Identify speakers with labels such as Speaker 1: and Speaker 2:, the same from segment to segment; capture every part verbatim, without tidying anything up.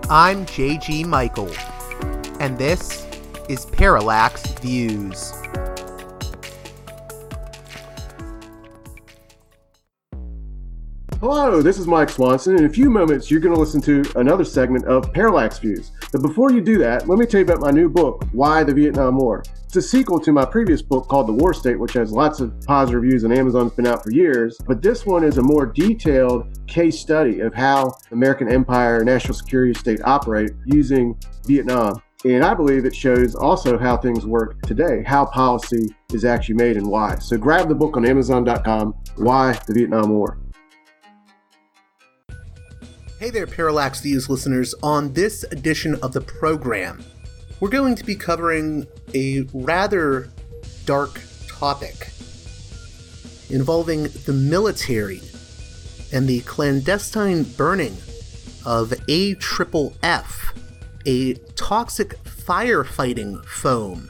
Speaker 1: I'm J G Michael, and this is Parallax Views.
Speaker 2: Hello, this is Mike Swanson. In a few moments, you're going to listen to another segment of Parallax Views. But before you do that, let me tell you about my new book, Why the Vietnam War. It's a sequel to my previous book called The War State, which has lots of positive reviews and Amazon's been out for years. But this one is a more detailed case study of how the American empire and national security state operate using Vietnam. And I believe it shows also how things work today, how policy is actually made and why. So grab the book on Amazon dot com, Why the Vietnam War.
Speaker 1: Hey there, Parallax Views listeners. On this edition of the program, we're going to be covering a rather dark topic involving the military and the clandestine burning of A F F F, a toxic firefighting foam.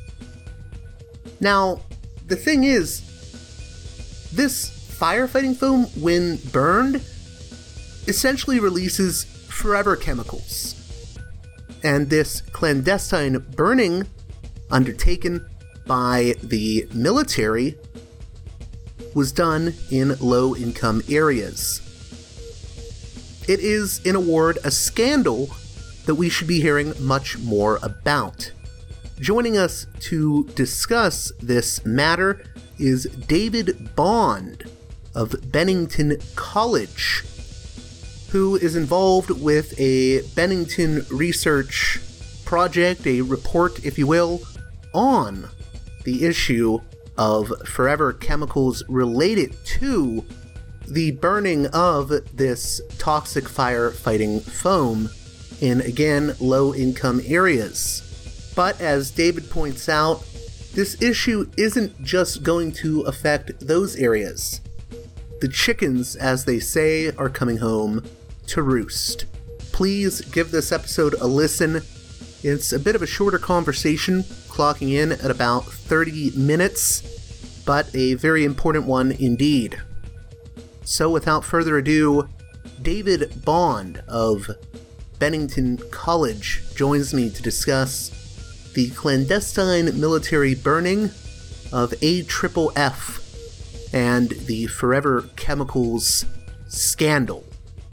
Speaker 1: Now, the thing is, this firefighting foam, when burned, essentially releases forever chemicals. And this clandestine burning undertaken by the military was done in low-income areas. It is, in a word, a scandal that we should be hearing much more about. Joining us to discuss this matter is David Bond of Bennington College, who is involved with a Bennington research project, a report, if you will, on the issue of forever chemicals related to the burning of this toxic firefighting foam in, again, low-income areas. But as David points out, this issue isn't just going to affect those areas. The chickens, as they say, are coming home to roost. Please give this episode a listen. It's a bit of a shorter conversation, clocking in at about thirty minutes, but a very important one indeed. So without further ado, David Bond of Bennington College joins me to discuss the clandestine military burning of A F F F and the forever chemicals scandal.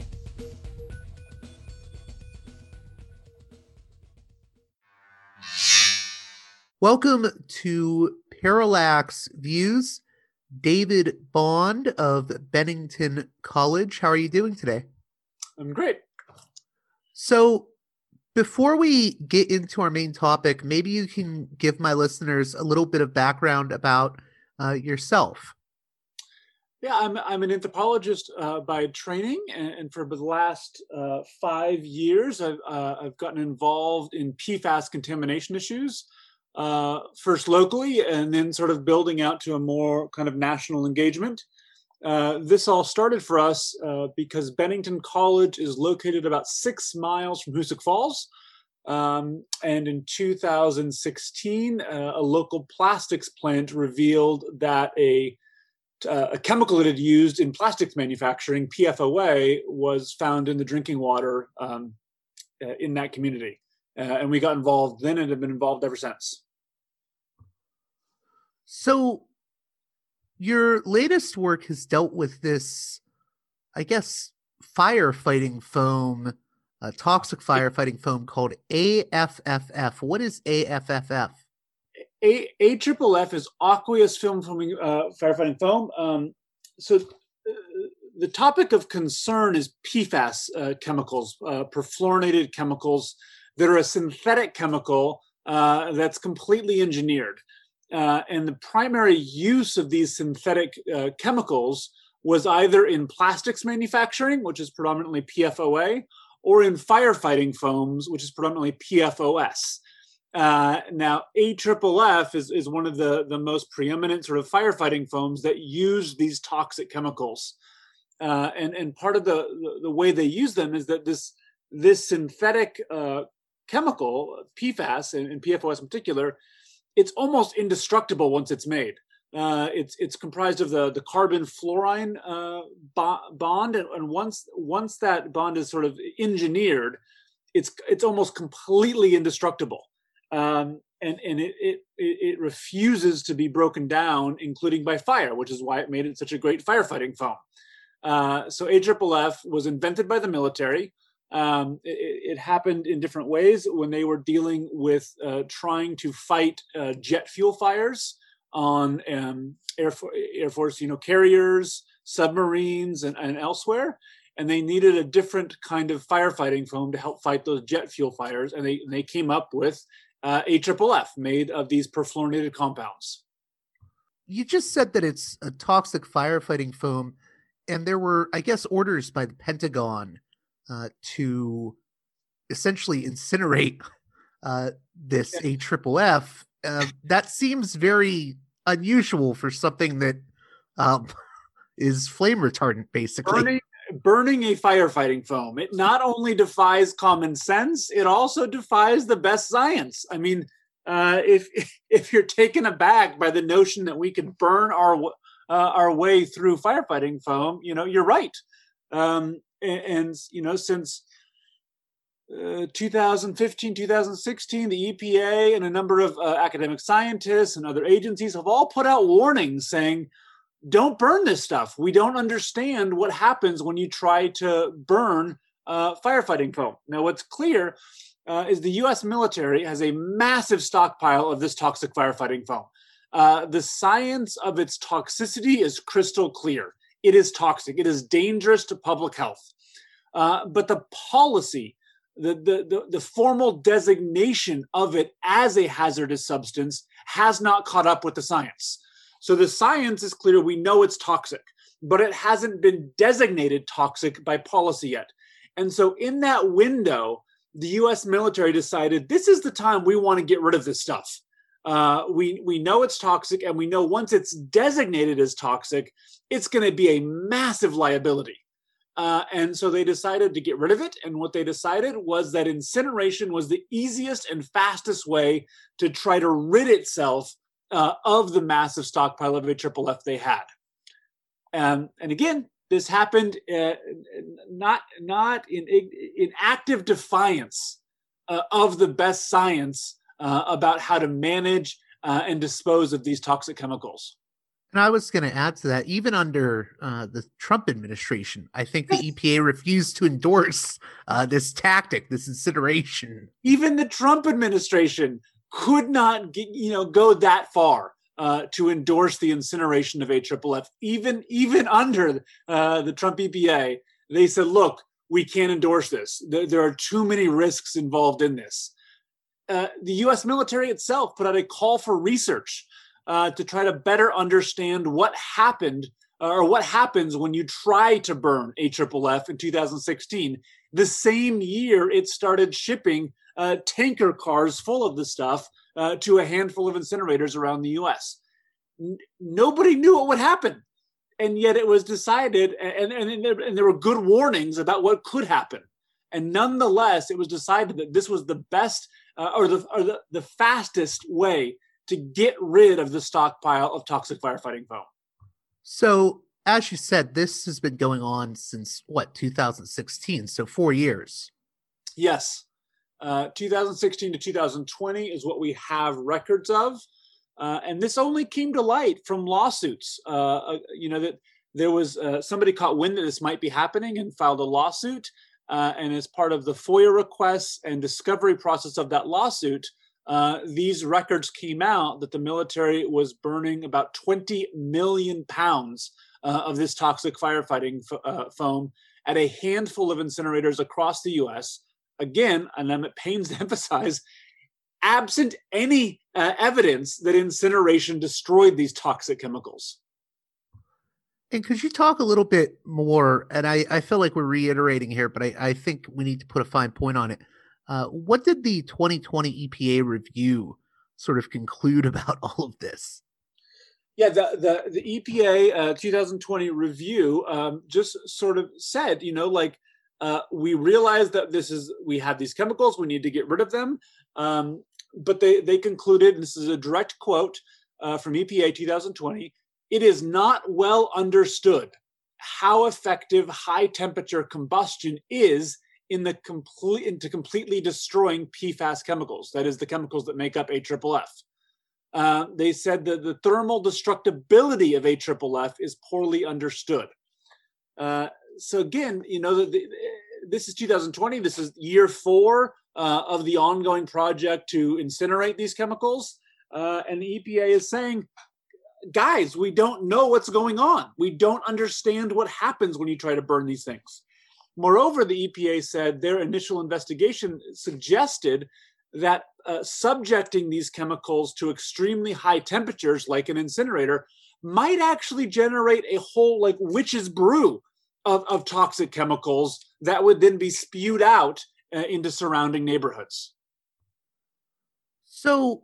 Speaker 1: Welcome to Parallax Views, David Bond of Bennington College. How are you doing today?
Speaker 3: I'm great.
Speaker 1: So, before we get into our main topic, maybe you can give my listeners a little bit of background about uh, yourself.
Speaker 3: Yeah, I'm I'm an anthropologist uh, by training, and, and for the last uh, five years, I've uh, I've gotten involved in P FAS contamination issues. Uh, first locally, and then sort of building out to a more kind of national engagement. Uh, this all started for us uh, because Bennington College is located about six miles from Hoosick Falls. Um, and in two thousand sixteen, uh, a local plastics plant revealed that a, uh, a chemical it had used in plastics manufacturing, P F O A, was found in the drinking water um, uh, in that community. Uh, and we got involved then and have been involved ever since.
Speaker 1: So your latest work has dealt with this, I guess, firefighting foam, uh, toxic firefighting foam called A F F F. What is A F F F?
Speaker 3: A F F F is aqueous film foaming, uh, firefighting foam. Um, so uh, the topic of concern is P FAS uh, chemicals, uh, perfluorinated chemicals that are a synthetic chemical uh, that's completely engineered. Uh, and the primary use of these synthetic uh, chemicals was either in plastics manufacturing, which is predominantly P F O A, or in firefighting foams, which is predominantly P F O S. Uh, now, A F F F is, is one of the, the most preeminent sort of firefighting foams that use these toxic chemicals. Uh, and, and part of the, the, the way they use them is that this, this synthetic uh, chemical, P FAS and, and P F O S in particular, it's almost indestructible once it's made. Uh, it's it's comprised of the the carbon fluorine uh, bo- bond, and, and once once that bond is sort of engineered, it's it's almost completely indestructible, um, and and it, it it refuses to be broken down, including by fire, which is why it made it such a great firefighting foam. Uh, so A F F F was invented by the military. Um, it, it happened in different ways when they were dealing with uh, trying to fight uh, jet fuel fires on um, Air, For- Air Force, you know, carriers, submarines, and, and elsewhere. And they needed a different kind of firefighting foam to help fight those jet fuel fires. And they, and they came up with uh, A F F F made of these perfluorinated compounds.
Speaker 1: You just said that it's a toxic firefighting foam, and there were, I guess, orders by the Pentagon uh, to essentially incinerate uh, this A F F F. Uh, that seems very unusual for something that um, is flame retardant, basically.
Speaker 3: Burning, burning a firefighting foam. It not only defies common sense, it also defies the best science. I mean, uh, if if you're taken aback by the notion that we could burn our uh, our way through firefighting foam, you know, you're right. Um, and, and you know, since Uh, two thousand fifteen, two thousand sixteen, the E P A and a number of uh, academic scientists and other agencies have all put out warnings saying, don't burn this stuff. We don't understand what happens when you try to burn uh, firefighting foam. Now, what's clear uh, is the U S military has a massive stockpile of this toxic firefighting foam. Uh, the science of its toxicity is crystal clear. It is toxic. It is dangerous to public health. Uh, but the policy The, the, the, the formal designation of it as a hazardous substance has not caught up with the science. So the science is clear. We know it's toxic, but it hasn't been designated toxic by policy yet. And so in that window, the U S military decided this is the time we want to get rid of this stuff. Uh, we, we know it's toxic, and we know once it's designated as toxic, it's going to be a massive liability. Uh, and so they decided to get rid of it. And what they decided was that incineration was the easiest and fastest way to try to rid itself uh, of the massive stockpile of A F F F they had. Um, and again, this happened uh, not, not in, in active defiance uh, of the best science uh, about how to manage uh, and dispose of these toxic chemicals.
Speaker 1: And I was going to add to that, even under uh, the Trump administration, I think the E P A refused to endorse uh, this tactic, this incineration.
Speaker 3: Even the Trump administration could not, get, you know, go that far uh, to endorse the incineration of A F F F. Even, even under uh, the Trump E P A, they said, look, we can't endorse this. There, there are too many risks involved in this. Uh, the U S military itself put out a call for research Uh, to try to better understand what happened uh, or what happens when you try to burn A F F F in two thousand sixteen. The same year it started shipping uh, tanker cars full of the stuff uh, to a handful of incinerators around the U S. N- nobody knew what would happen. And yet it was decided, and, and, and, there, and there were good warnings about what could happen. And nonetheless, it was decided that this was the best uh, or, the, or the, the fastest way to get rid of the stockpile of toxic firefighting foam.
Speaker 1: So, as you said, this has been going on since, what, two thousand sixteen, so four years.
Speaker 3: Yes. Uh, two thousand sixteen to two thousand twenty is what we have records of. Uh, and this only came to light from lawsuits. Uh, uh, you know, that there was uh, somebody caught wind that this might be happening and filed a lawsuit. Uh, and as part of the FOIA requests and discovery process of that lawsuit, Uh, these records came out that the military was burning about twenty million pounds uh, of this toxic firefighting f- uh, foam at a handful of incinerators across the U S. Again, and I'm at pains to emphasize, absent any uh, evidence that incineration destroyed these toxic chemicals.
Speaker 1: And could you talk a little bit more, and I, I feel like we're reiterating here, but I, I think we need to put a fine point on it. Uh, what did the twenty twenty E P A review sort of conclude about all of this?
Speaker 3: Yeah, the the, the E P A uh, two thousand twenty review um, just sort of said, you know, like uh, we realize that this is we have these chemicals, we need to get rid of them, um, but they they concluded, and this is a direct quote uh, from E P A two thousand twenty, it is not well understood how effective high temperature combustion is in the complete into completely destroying P FAS chemicals. That is, the chemicals that make up A F F F. Uh, they said that the thermal destructibility of A F F F is poorly understood. Uh, so again, you know, the, the, this is two thousand twenty. This is year four uh, of the ongoing project to incinerate these chemicals. Uh, and the E P A is saying, guys, we don't know what's going on. We don't understand what happens when you try to burn these things. Moreover, the E P A said their initial investigation suggested that uh, subjecting these chemicals to extremely high temperatures, like an incinerator, might actually generate a whole like witch's brew of, of toxic chemicals that would then be spewed out uh, into surrounding neighborhoods.
Speaker 1: So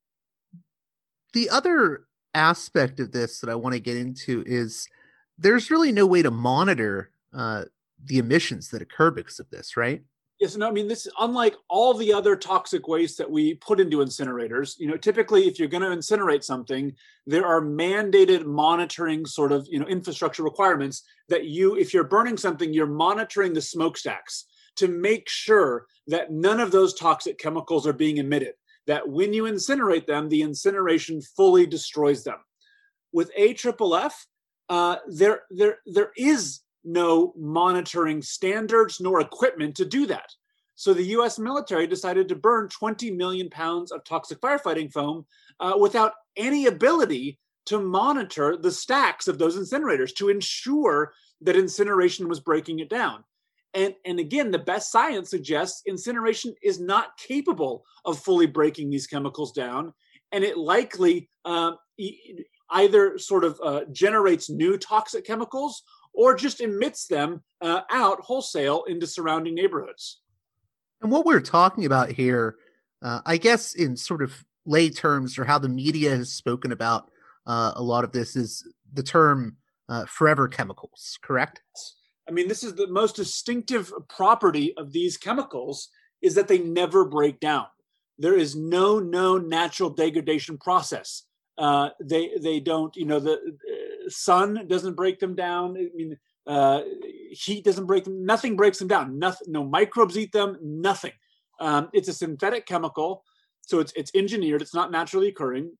Speaker 1: the other aspect of this that I want to get into is there's really no way to monitor uh, the emissions that occur because of this, right?
Speaker 3: Yes, no, I mean, this is unlike all the other toxic waste that we put into incinerators. You know, typically, if you're going to incinerate something, there are mandated monitoring sort of, you know, infrastructure requirements that you, if you're burning something, you're monitoring the smokestacks to make sure that none of those toxic chemicals are being emitted, that when you incinerate them, the incineration fully destroys them. With A F F F, uh, there, there, there is no monitoring standards nor equipment to do that. So the U S military decided to burn twenty million pounds of toxic firefighting foam uh, without any ability to monitor the stacks of those incinerators to ensure that incineration was breaking it down. And, and again, the best science suggests incineration is not capable of fully breaking these chemicals down, and it likely uh, e- either sort of uh, generates new toxic chemicals or just emits them uh, out wholesale into surrounding neighborhoods.
Speaker 1: And what we're talking about here, uh, I guess in sort of lay terms, or how the media has spoken about uh, a lot of this, is the term uh, forever chemicals, correct?
Speaker 3: I mean, this is the most distinctive property of these chemicals, is that they never break down. There is no known natural degradation process. Uh, they they don't, you know, the uh, sun doesn't break them down. I mean, uh, heat doesn't break them. Nothing breaks them down. Nothing. No microbes eat them. Nothing. Um, it's a synthetic chemical, so it's it's engineered. It's not naturally occurring,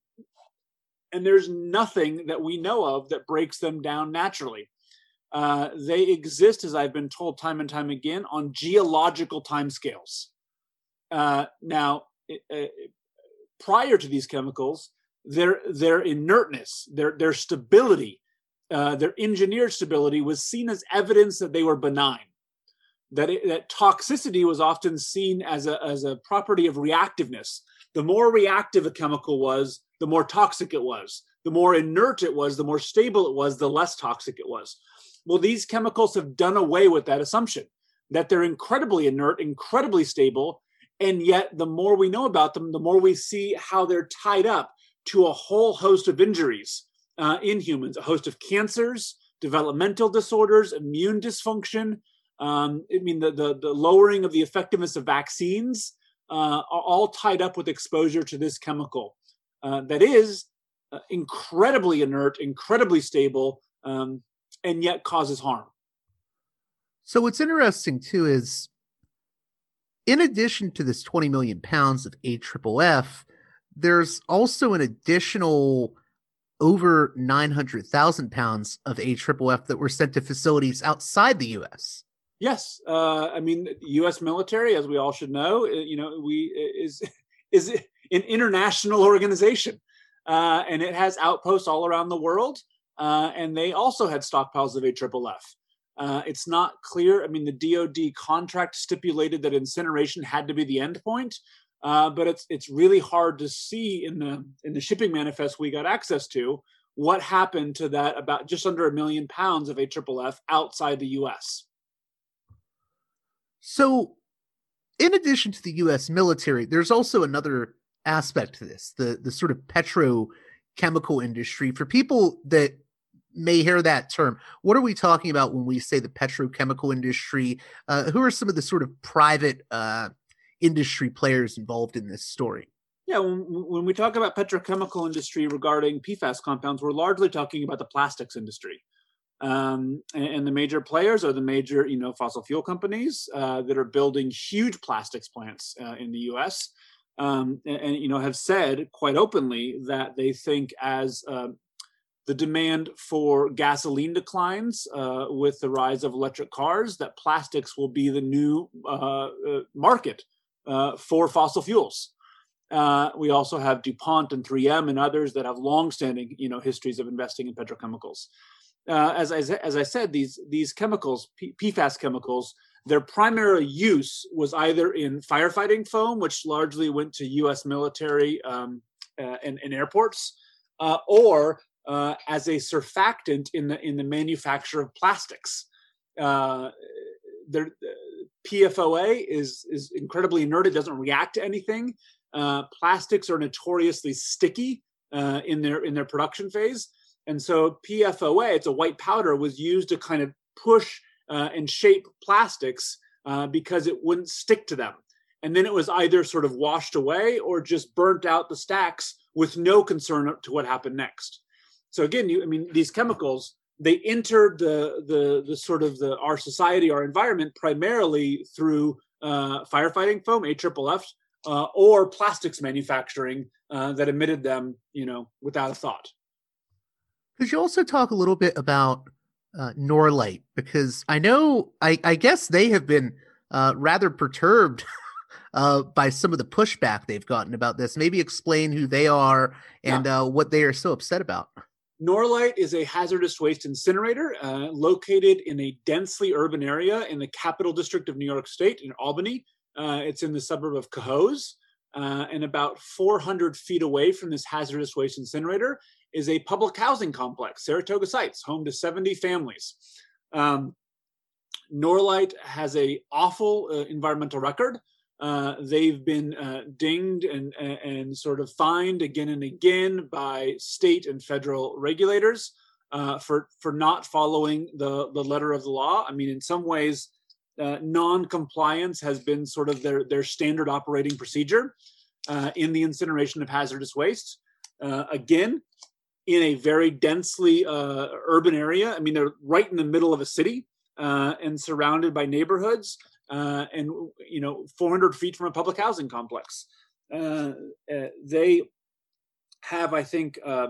Speaker 3: and there's nothing that we know of that breaks them down naturally. Uh, they exist, as I've been told time and time again, on geological timescales. Uh, now, uh, prior to these chemicals, their their inertness, their their stability, uh, their engineered stability was seen as evidence that they were benign. That it, that toxicity was often seen as a as a property of reactiveness. The more reactive a chemical was, the more toxic it was. The more inert it was, the more stable it was, the less toxic it was. Well, these chemicals have done away with that assumption, that they're incredibly inert, incredibly stable, and yet the more we know about them, the more we see how they're tied up to a whole host of injuries uh, in humans, a host of cancers, developmental disorders, immune dysfunction. Um, I mean, the, the, the lowering of the effectiveness of vaccines uh, are all tied up with exposure to this chemical uh, that is uh, incredibly inert, incredibly stable, um, and yet causes harm.
Speaker 1: So what's interesting too is, in addition to this twenty million pounds of A F F F, there's also an additional over nine hundred thousand pounds of A F F F that were sent to facilities outside the U S.
Speaker 3: Yes, uh, I mean, the U S military, as we all should know, you know, we is is an international organization, uh, and it has outposts all around the world. Uh, and they also had stockpiles of A F F F. Uh, it's not clear. I mean, the D O D contract stipulated that incineration had to be the end point, uh, but it's it's really hard to see in the in the shipping manifest we got access to what happened to that about just under a million pounds of A F F F outside the U S.
Speaker 1: So, in addition to the U S military, there's also another aspect to this, the the sort of petrochemical industry. For people that may hear that term, what are we talking about when we say the petrochemical industry? Uh, who are some of the sort of private uh, industry players involved in this story?
Speaker 3: Yeah, when, when we talk about petrochemical industry regarding P FAS compounds, we're largely talking about the plastics industry. Um, and, and the major players are the major, you know, fossil fuel companies uh, that are building huge plastics plants uh, in the U S Um, and, and, you know, have said quite openly that they think as uh, the demand for gasoline declines uh, with the rise of electric cars, that plastics will be the new uh, uh, market uh, for fossil fuels. Uh, we also have DuPont and three M and others that have longstanding, you know, histories of investing in petrochemicals. Uh, as, as, as I said, these, these chemicals, P- PFAS chemicals, their primary use was either in firefighting foam, which largely went to U S military um, uh, and, and airports, uh, or uh, as a surfactant in the in the manufacture of plastics. Uh, there, P F O A is is incredibly inert; it doesn't react to anything. Uh, plastics are notoriously sticky uh, in their in their production phase. And so P F O A, it's a white powder, was used to kind of push uh, and shape plastics uh, because it wouldn't stick to them. And then it was either sort of washed away or just burnt out the stacks with no concern to what happened next. So again, you, I mean, these chemicals, they entered the, the, the sort of the, our society, our environment, primarily through uh, firefighting foam, A F F F, uh, or plastics manufacturing uh, that emitted them, you know, without a thought.
Speaker 1: Could you also talk a little bit about uh, Norlite? Because I know, I, I guess they have been uh, rather perturbed uh, by some of the pushback they've gotten about this. Maybe explain who they are and yeah. uh, what they are so upset about.
Speaker 3: Norlite is a hazardous waste incinerator uh, located in a densely urban area in the Capital District of New York State in Albany. Uh, it's in the suburb of Cohoes, uh, and about four hundred feet away from this hazardous waste incinerator is a public housing complex, Saratoga Sites, home to seventy families. Um, Norlite has a awful uh, environmental record. Uh, they've been uh, dinged and, and, and sort of fined again and again by state and federal regulators uh, for, for not following the, the letter of the law. I mean, in some ways, uh, non-compliance has been sort of their, their standard operating procedure uh, in the incineration of hazardous waste. Uh, again, in a very densely uh, urban area. I mean, they're right in the middle of a city uh, and surrounded by neighborhoods uh, and, you know, four hundred feet from a public housing complex. Uh, uh, they have, I think, uh,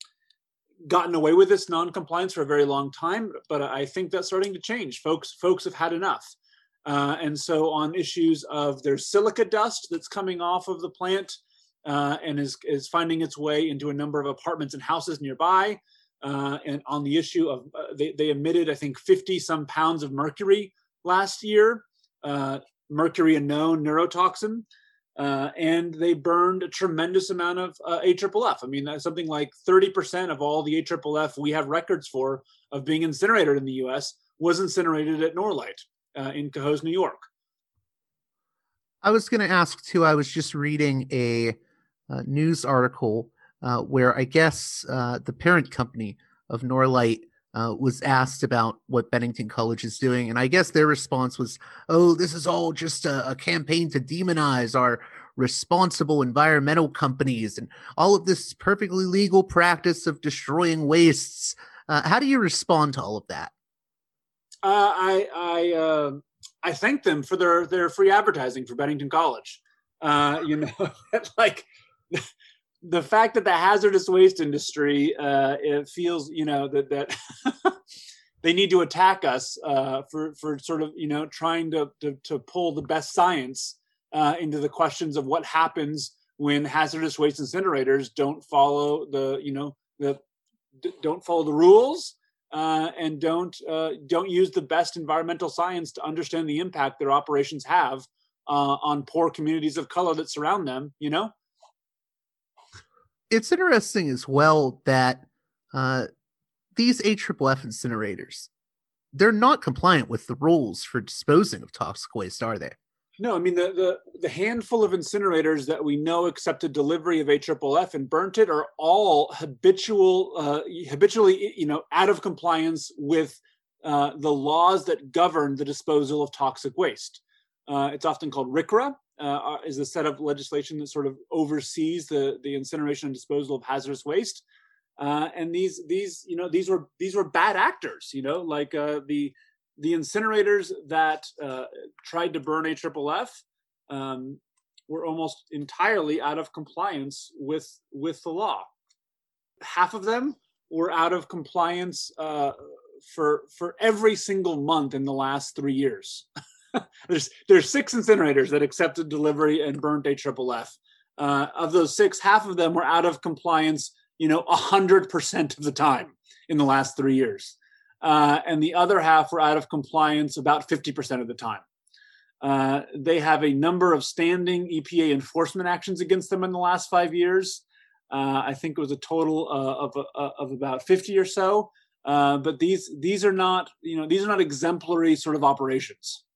Speaker 3: gotten away with this non-compliance for a very long time, but I think that's starting to change. Folks, folks have had enough. Uh, and so on issues of there's silica dust that's coming off of the plant, Uh, and is, is finding its way into a number of apartments and houses nearby. Uh, and on the issue of, uh, they, they emitted, I think, fifty some pounds of mercury last year, uh, mercury, a known neurotoxin, uh, and they burned a tremendous amount of uh, A F F F. I mean, that's something like thirty percent of all the A F F F we have records for of being incinerated in the U S was incinerated at Norlite uh, in Cohoes, New York.
Speaker 1: I was going to ask, too, I was just reading a Uh, news article uh, where I guess uh, the parent company of Norlite uh, was asked about what Bennington College is doing. And I guess their response was, oh, this is all just a, a campaign to demonize our responsible environmental companies. And all of this perfectly legal practice of destroying wastes. Uh, how do you respond to all of that?
Speaker 3: Uh, I I, uh, I thank them for their, their free advertising for Bennington College. Uh, you know, like, the fact that the hazardous waste industry uh, it feels, you know, that that they need to attack us uh, for for sort of, you know, trying to to, to pull the best science uh, into the questions of what happens when hazardous waste incinerators don't follow the, you know, the don't follow the rules uh, and don't uh, don't use the best environmental science to understand the impact their operations have uh, on poor communities of color that surround them, you know.
Speaker 1: It's interesting as well that uh, these A F F F incinerators, they're not compliant with the rules for disposing of toxic waste, are they?
Speaker 3: No, I mean, the, the, the handful of incinerators that we know accepted delivery of A F F F and burnt it are all habitual, uh, habitually, you know, out of compliance with uh, the laws that govern the disposal of toxic waste. Uh, it's often called R C R A. Uh, is a set of legislation that sort of oversees the, the incineration and disposal of hazardous waste. Uh, and these these you know these were these were bad actors. You know, like uh, the the incinerators that uh, tried to burn A F F F um, were almost entirely out of compliance with with the law. Half of them were out of compliance uh, for for every single month in the last three years. there's there's six incinerators that accepted delivery and burnt A F F F. Uh, of those six, half of them were out of compliance, you know, a hundred percent of the time in the last three years. Uh, and the other half were out of compliance about fifty percent of the time. Uh, they have a number of standing E P A enforcement actions against them in the last five years. Uh, I think it was a total uh, of uh, of about fifty or so. Uh, but these these are not, you know, these are not exemplary sort of operations.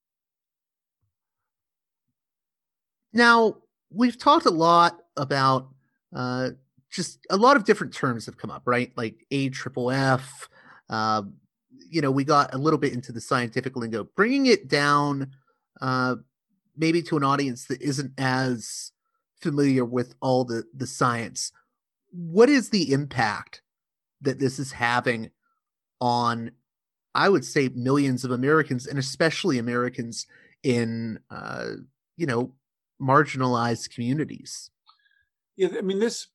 Speaker 1: Now, we've talked a lot about uh, just a lot of different terms have come up, right? Like A F F F. Uh, you know, we got a little bit into the scientific lingo, bringing it down uh, maybe to an audience that isn't as familiar with all the, the science. What is the impact that this is having on, I would say, millions of Americans, and especially Americans in, uh, you know, marginalized communities?
Speaker 3: Yeah, I mean, this,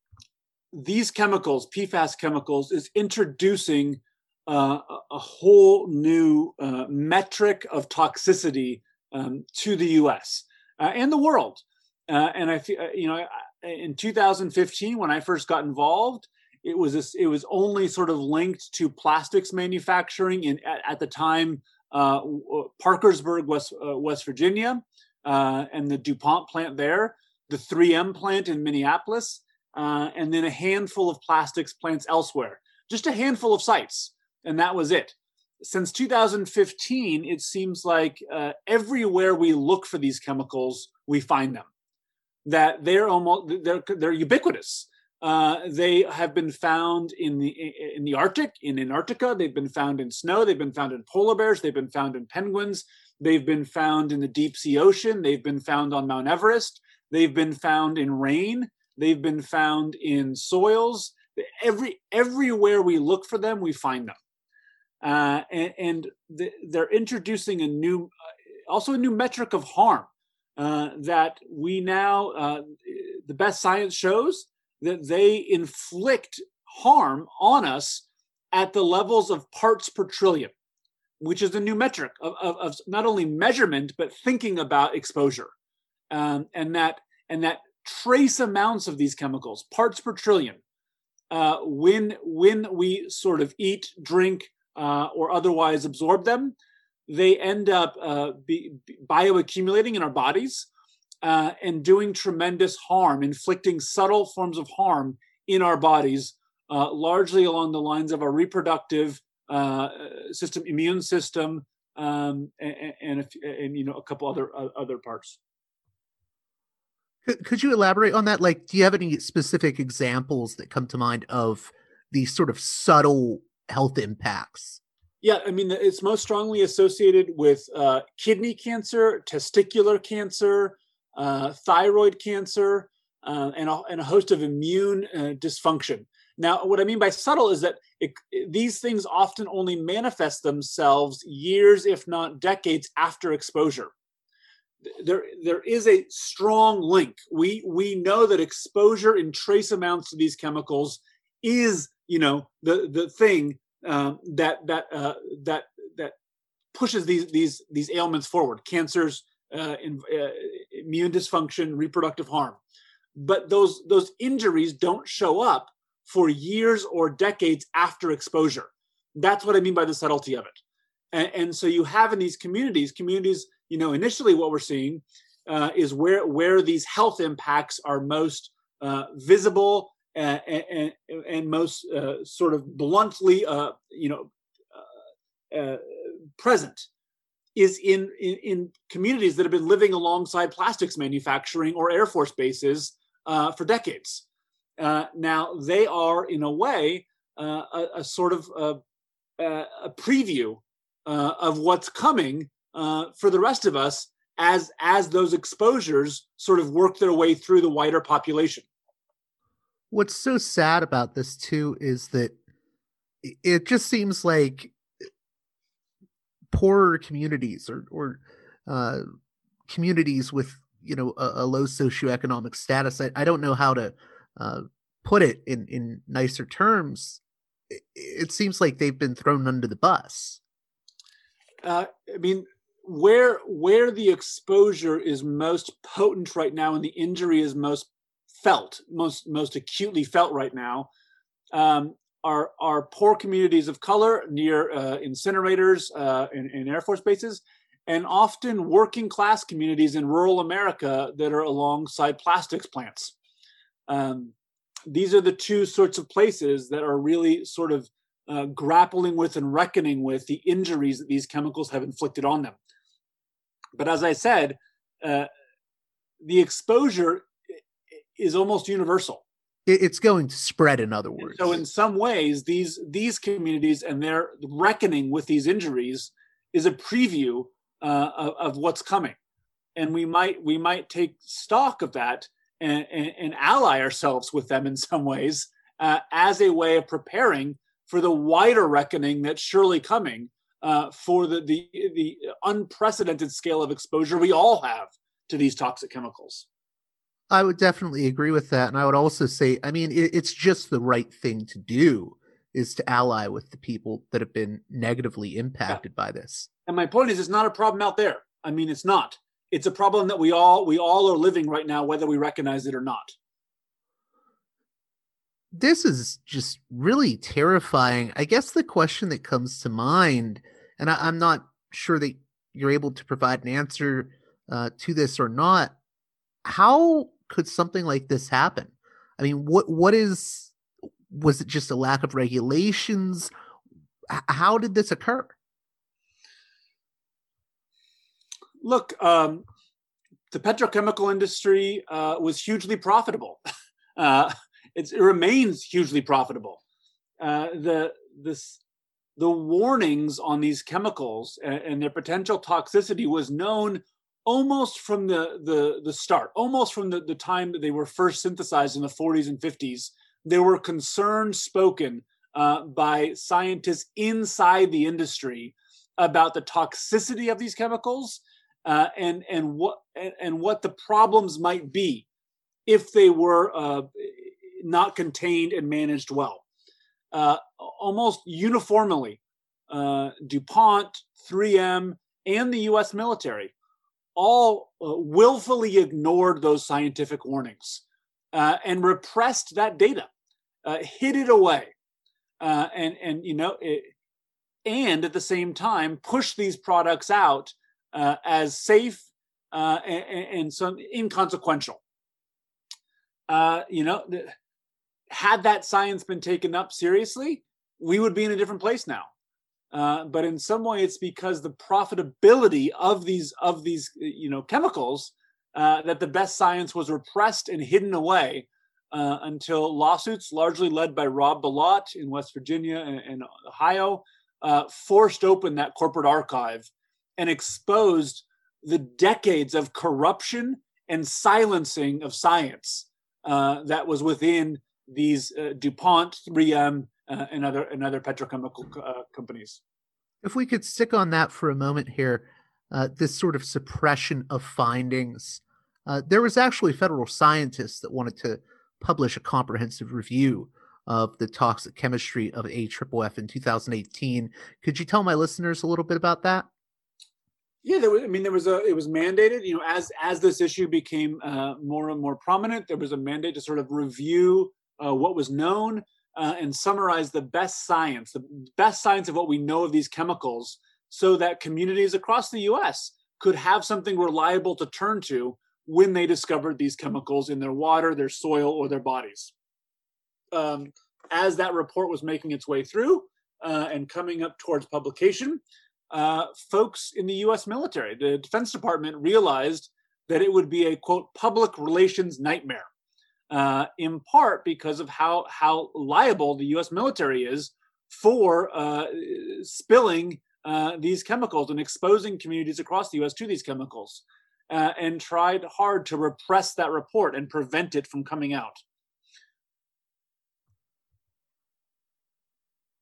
Speaker 3: these chemicals, P FAS chemicals, is introducing uh, a whole new uh, metric of toxicity um, to the U S uh, and the world. Uh, and I feel, you know, in two thousand fifteen, when I first got involved, it was this, it was only sort of linked to plastics manufacturing in at, at the time, uh, Parkersburg, West uh, West Virginia, uh, and the DuPont plant there, the three M plant in Minneapolis, uh, and then a handful of plastics plants elsewhere. Just a handful of sites, and that was it. Since two thousand fifteen, it seems like uh, everywhere we look for these chemicals, we find them. That they're almost they're they're ubiquitous. Uh, they have been found in the in the Arctic, in Antarctica. They've been found in snow. They've been found in polar bears. They've been found in penguins. They've been found in the deep sea ocean. They've been found on Mount Everest. They've been found in rain. They've been found in soils. Every everywhere we look for them, we find them. Uh, and and the, they're introducing a new, uh, also a new metric of harm uh, that we now, uh, the best science shows that they inflict harm on us at the levels of parts per trillion, which is a new metric of, of, of not only measurement, but thinking about exposure. Um, and that and that trace amounts of these chemicals, parts per trillion, uh, when, when we sort of eat, drink, uh, or otherwise absorb them, they end up uh, be, be bioaccumulating in our bodies uh, and doing tremendous harm, inflicting subtle forms of harm in our bodies, uh, largely along the lines of our reproductive uh, system, immune system, um, and, and, and you know a couple other uh, other parts.
Speaker 1: Could, could you elaborate on that? Like, do you have any specific examples that come to mind of these sort of subtle health impacts?
Speaker 3: Yeah, I mean, it's most strongly associated with uh, kidney cancer, testicular cancer, uh, thyroid cancer, uh, and, a, and a host of immune uh, dysfunction. Now, what I mean by subtle is that it, these things often only manifest themselves years, if not decades, after exposure. There, there is a strong link. We we know that exposure in trace amounts to these chemicals is, you know, the the thing um, that that uh, that that pushes these these these ailments forward: cancers, uh, in, uh, immune dysfunction, reproductive harm. But those those injuries don't show up for years or decades after exposure. That's what I mean by the subtlety of it. And, and so you have in these communities, communities. You know, initially what we're seeing uh, is where where these health impacts are most uh, visible and, and, and most uh, sort of bluntly, uh, you know, uh, uh, present is in, in in communities that have been living alongside plastics manufacturing or Air Force bases uh, for decades. Uh, now they are, in a way, uh, a, a sort of uh, a preview uh, of what's coming. Uh, for the rest of us, as as those exposures sort of work their way through the wider population.
Speaker 1: What's so sad about this too is that it just seems like poorer communities or or uh, communities with you know a, a low socioeconomic status. I, I don't know how to uh, put it in in nicer terms. It, it seems like they've been thrown under the bus.
Speaker 3: Uh, I mean, where where the exposure is most potent right now, and the injury is most felt, most most acutely felt right now, um, are are poor communities of color near uh, incinerators uh, in, in Air Force bases, and often working class communities in rural America that are alongside plastics plants. Um, these are the two sorts of places that are really sort of uh, grappling with and reckoning with the injuries that these chemicals have inflicted on them. But as I said, uh, the exposure is almost universal.
Speaker 1: It's going to spread, in other words.
Speaker 3: And so in some ways, these these communities and their reckoning with these injuries is a preview uh, of, of what's coming. And we might we might take stock of that and, and, and ally ourselves with them in some ways uh, as a way of preparing for the wider reckoning that's surely coming uh, for the, the the unprecedented scale of exposure we all have to these toxic chemicals.
Speaker 1: I would definitely agree with that. And I would also say, I mean, it, it's just the right thing to do is to ally with the people that have been negatively impacted yeah. by this.
Speaker 3: And my point is, it's not a problem out there. I mean, it's not. It's a problem that we all we all are living right now, whether we recognize it or not.
Speaker 1: This is just really terrifying. I guess the question that comes to mind, and I, I'm not sure that you're able to provide an answer uh, to this or not, how could something like this happen? I mean, what what is, was it just a lack of regulations? H- how did this occur?
Speaker 3: Look, um, the petrochemical industry uh, was hugely profitable. Uh, it's, it remains hugely profitable. Uh, the this the warnings on these chemicals and, and their potential toxicity was known almost from the, the, the start, almost from the, the time that they were first synthesized in the forties and fifties. There were concerns spoken uh, by scientists inside the industry about the toxicity of these chemicals uh, and, and, what, and, and what the problems might be if they were uh, not contained and managed well. Uh, almost uniformly, uh, DuPont, three M, and the U S military all uh, willfully ignored those scientific warnings uh, and repressed that data, uh, hid it away, uh, and and you know, it, and at the same time pushed these products out uh, as safe uh, and, and some inconsequential. Uh, you know, had that science been taken up seriously, we would be in a different place now. Uh, but in some way, it's because the profitability of these of these you know chemicals uh, that the best science was repressed and hidden away uh, until lawsuits, largely led by Rob Bilott in West Virginia and, and Ohio, uh, forced open that corporate archive and exposed the decades of corruption and silencing of science uh, that was within these uh, DuPont, three M, Uh, and other and other petrochemical uh, companies.
Speaker 1: If we could stick on that for a moment here, uh, this sort of suppression of findings. Uh, there was actually federal scientists that wanted to publish a comprehensive review of the toxic chemistry of A F F F in two thousand eighteen. Could you tell my listeners a little bit about that?
Speaker 3: Yeah, there was, I mean, there was a, it was mandated, you know, as as this issue became uh, more and more prominent, there was a mandate to sort of review uh, what was known, Uh, and summarize the best science, the best science of what we know of these chemicals, so that communities across the U S could have something reliable to turn to when they discovered these chemicals in their water, their soil, or their bodies. Um, as that report was making its way through uh, and coming up towards publication, uh, folks in the U S military, the Defense Department, realized that it would be a, quote, public relations nightmare. Uh, in part because of how how liable the U S military is for uh, spilling uh, these chemicals and exposing communities across the U S to these chemicals, uh, and tried hard to repress that report and prevent it from coming out.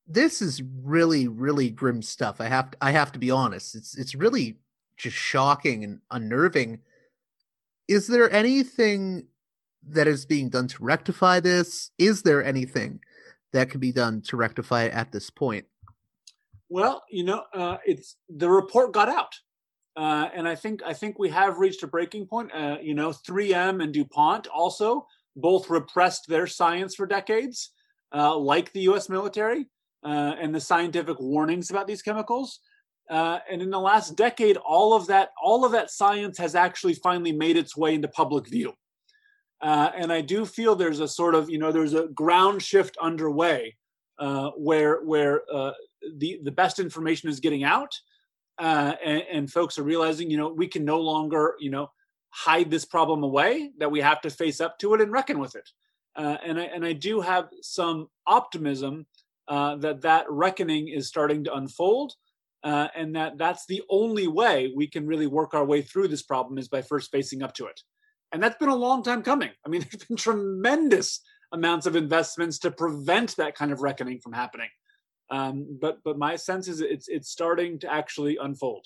Speaker 1: This is really, really grim stuff. I have to, I have to be honest. It's it's really just shocking and unnerving. Is there anything that is being done to rectify this? Is there anything that can be done to rectify it at this point?
Speaker 3: Well, you know, uh, it's the report got out, uh, and I think I think we have reached a breaking point. Uh, you know, three M and DuPont also both repressed their science for decades, uh, like the U S military. Uh, and the scientific warnings about these chemicals. Uh, and in the last decade, all of that, all of that science has actually finally made its way into public view. Uh, and I do feel there's a sort of, you know, there's a ground shift underway uh, where where uh, the the best information is getting out, uh, and, and folks are realizing, you know, we can no longer, you know, hide this problem away. That we have to face up to it and reckon with it. Uh, and I and I do have some optimism. Uh, that that reckoning is starting to unfold, uh, and that that's the only way we can really work our way through this problem is by first facing up to it. And that's been a long time coming. I mean, there's been tremendous amounts of investments to prevent that kind of reckoning from happening. Um, but but my sense is it's it's starting to actually unfold.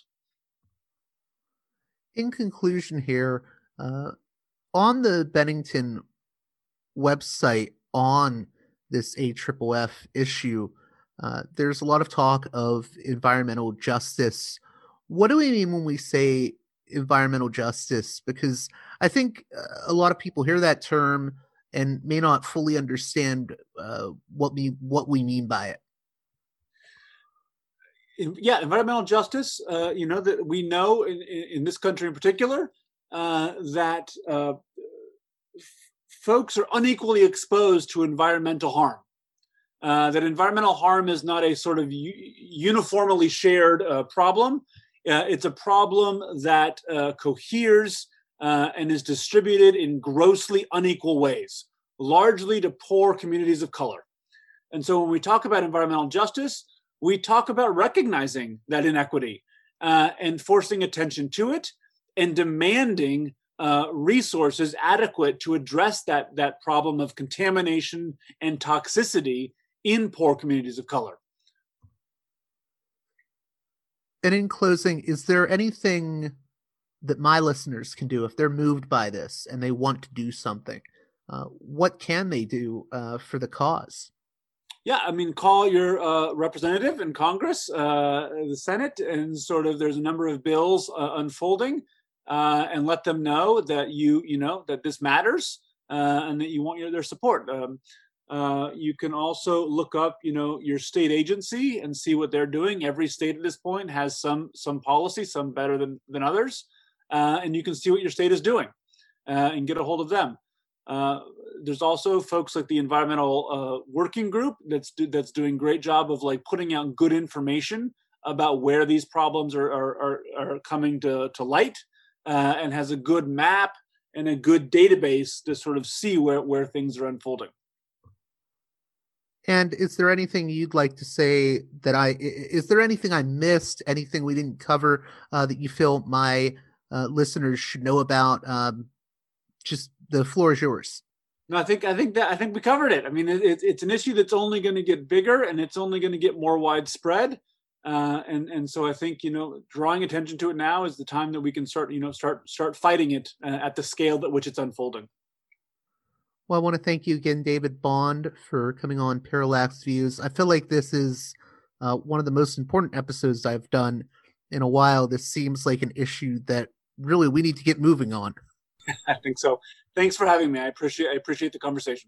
Speaker 1: In conclusion here, uh, on the Bennington website on this A F F F issue, uh, there's a lot of talk of environmental justice. What do we mean when we say environmental justice? Because I think a lot of people hear that term and may not fully understand uh, what we what we mean by it.
Speaker 3: Yeah, environmental justice. Uh, you know that we know in, in this country in particular uh, that. Uh, folks are unequally exposed to environmental harm. Uh, that environmental harm is not a sort of u- uniformly shared uh, problem. Uh, it's a problem that uh, coheres uh, and is distributed in grossly unequal ways, largely to poor communities of color. And so when we talk about environmental justice, we talk about recognizing that inequity uh, and forcing attention to it and demanding Uh, resources adequate to address that that problem of contamination and toxicity in poor communities of color.
Speaker 1: And in closing, is there anything that my listeners can do if they're moved by this and they want to do something? Uh, what can they do uh, for the cause?
Speaker 3: Yeah, I mean, call your uh, representative in Congress, uh, the Senate, and sort of there's a number of bills uh, unfolding. Uh, and let them know that you, you know, that this matters uh, and that you want your, their support. Um, uh, you can also look up, you know, your state agency and see what they're doing. Every state at this point has some some policy, some better than than others, uh, and you can see what your state is doing uh, and get a hold of them. Uh, there's also folks like the Environmental uh, Working Group that's do, that's doing a great job of like putting out good information about where these problems are are are, are coming to to light. Uh, and has a good map and a good database to sort of see where, where things are unfolding.
Speaker 1: And is there anything you'd like to say that I, is there anything I missed, anything we didn't cover uh, that you feel my uh, listeners should know about? Um, just the floor is yours.
Speaker 3: No, I think, I think that, I think we covered it. I mean, it, it's an issue that's only going to get bigger and it's only going to get more widespread. Uh, and and so I think, you know, drawing attention to it now is the time that we can start, you know, start start fighting it uh, at the scale at which it's unfolding.
Speaker 1: Well, I want to thank you again, David Bond, for coming on Parallax Views. I feel like this is uh, one of the most important episodes I've done in a while. This seems like an issue that really we need to get moving on.
Speaker 3: I think so. Thanks for having me. I appreciate I appreciate the conversation.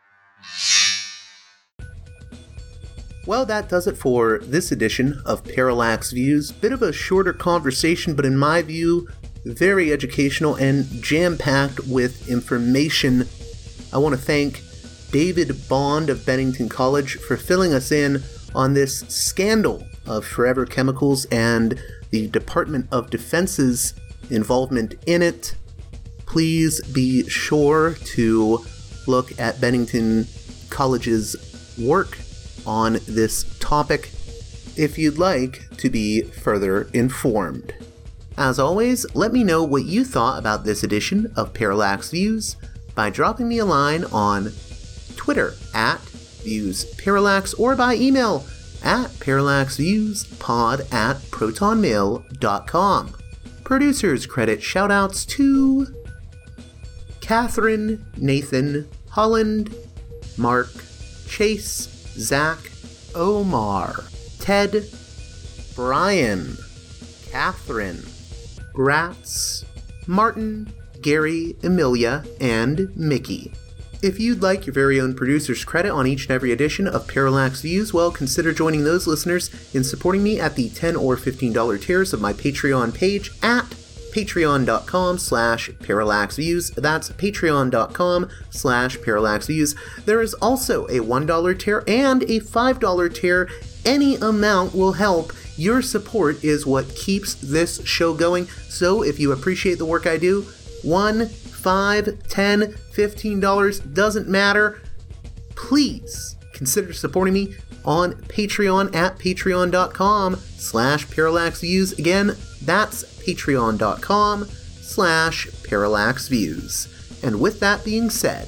Speaker 1: Well, that does it for this edition of Parallax Views. Bit of a shorter conversation, but in my view, very educational and jam-packed with information. I want to thank David Bond of Bennington College for filling us in on this scandal of Forever Chemicals and the Department of Defense's involvement in it. Please be sure to look at Bennington College's work on this topic if you'd like to be further informed. As always, let me know what you thought about this edition of Parallax Views by dropping me a line on Twitter at ViewsParallax or by email at parallaxviewspod at protonmail dot com. Producers credit shoutouts to Catherine, Nathan, Holland, Mark, Chase, Zach, Omar, Ted, Brian, Catherine, Gratz, Martin, Gary, Emilia, and Mickey. If you'd like your very own producer's credit on each and every edition of Parallax Views, well, consider joining those listeners in supporting me at the ten or fifteen dollars tiers of my Patreon page at patreon.com slash parallaxviews. That's patreon.com slash parallaxviews. There is also a one dollar tier and a five dollar tier. Any amount will help. Your support is what keeps this show going. So if you appreciate the work I do, one, five, ten, fifteen dollars, doesn't matter. Please consider supporting me on Patreon at patreon.com slash parallaxviews. Again, that's patreon.com slash parallaxviews. And with that being said,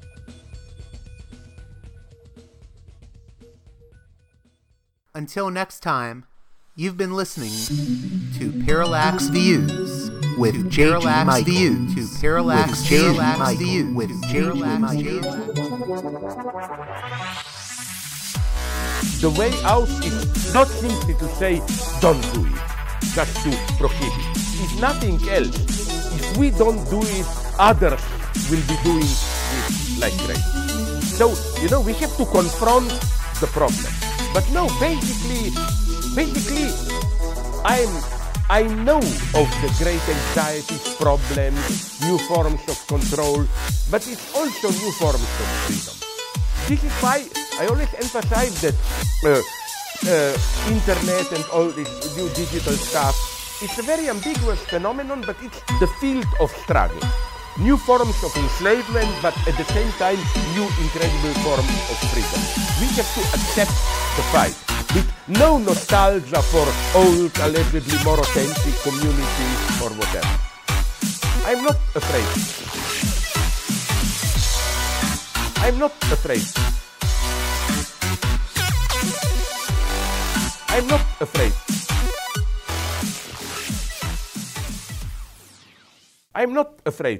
Speaker 1: until next time, you've been listening to Parallax Views with J G Michael. Views to Parallax Parallax Views with Parallax Views.
Speaker 4: The way out is not simply to say don't do it, just to prohibit. If nothing else, if we don't do it, others will be doing it like crazy. So, you know, we have to confront the problem. But no, basically, basically, I'm, I know of the great anxieties, problems, new forms of control, but it's also new forms of freedom. This is why I always emphasize that uh, uh, internet and all this new digital stuff, it's a very ambiguous phenomenon, but it's the field of struggle. New forms of enslavement, but at the same time, new incredible forms of freedom. We have to accept the fight with no nostalgia for old, allegedly more authentic communities or whatever. I'm not afraid. I'm not afraid. I'm not afraid. I'm not afraid.